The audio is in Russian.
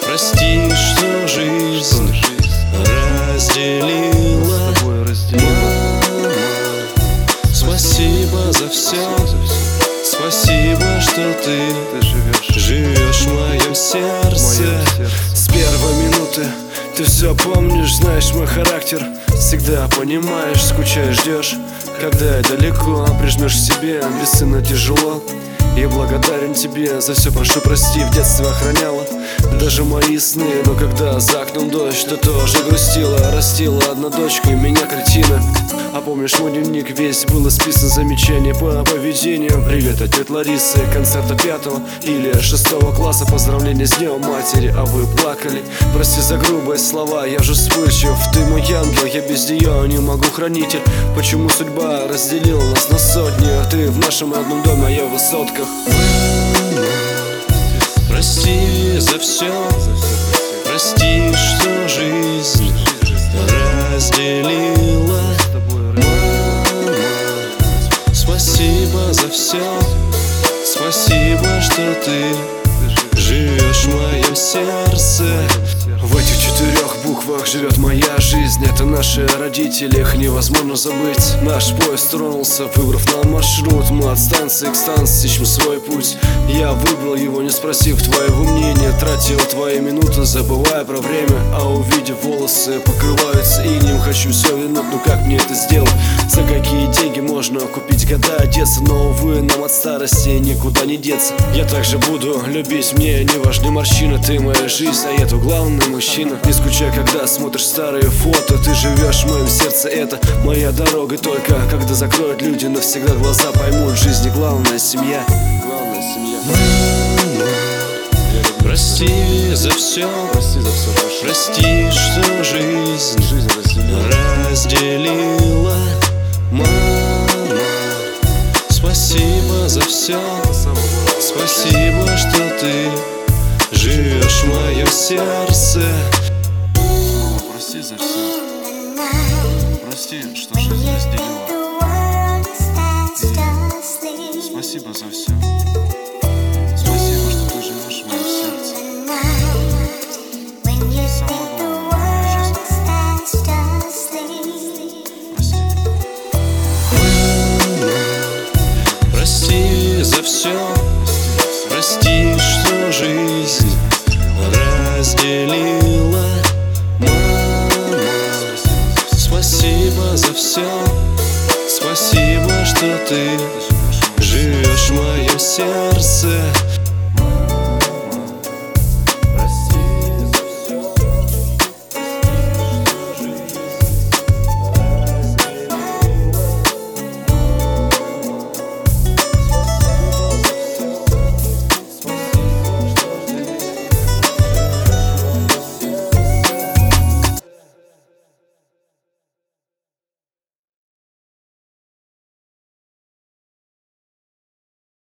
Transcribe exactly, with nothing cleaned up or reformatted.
Прости, что жизнь разделила. Мама, спасибо за все. Спасибо, что ты живешь в моем сердце. С первой минуты ты все помнишь, знаешь мой характер. Всегда понимаешь, скучаешь, ждешь, когда я далеко. Прижмешь к себе, бесценно тяжело. Я благодарен тебе за все, прошу прости, в детстве охраняла даже мои сны. Но когда за окном дождь, ты тоже грустила. Растила одна дочка и меня, кретина. А помнишь, мой дневник весь был исписан замечаний по поведению. Привет от тети Ларисы, концерта пятого или шестого класса. Поздравления с днем матери, а вы плакали. Прости за грубые слова, я же вспыльчив. Ты мой ангел, я без нее не могу, хранитель. Почему судьба разделила нас на сотни? Ты в нашем родном доме, а я в высотках. Прости за все. Прости, что жизнь разделила. Мама, спасибо за все. Спасибо, что ты живешь в моем сердце. В этих четырех буквах живет моя жизнь. Это наши родители, их невозможно забыть. Наш поезд тронулся, выбрав нам маршрут. Мы от станции к станции ищем свой путь. Я выбрал его, не спросив твоего мнения. Тратил твои минуты, забывая про время. А увидев волосы, покрываются инеем. Хочу все вернуть, но как мне это сделать? За какие деньги можно купить года, одеться? Но, увы, нам от старости никуда не деться. Я также буду любить, мне не важны морщины. Ты моя жизнь, а я то главный мужчина. Не скучай, когда смотришь старые фото. Ты живешь в моем сердце, это моя дорога. Только когда закроют люди навсегда глаза, поймут, в жизни главная семья. Главная семья. Мама, прости за все. Прости за все, прошу. Прости, что жизнь, Жизнь разделила. разделила. Мама, спасибо за все. Спасибо, что ты живешь в моем сердце. Мама, прости за все. Прости, что жизнь разделила. И спасибо за все. Спасибо, что ты живешь в моем сердце. Самое главное в жизни. Прости. Мама, прости за все. Прости, что жизнь разделила. Мама, спасибо за все. Спасибо, что ты живешь в моем сердце.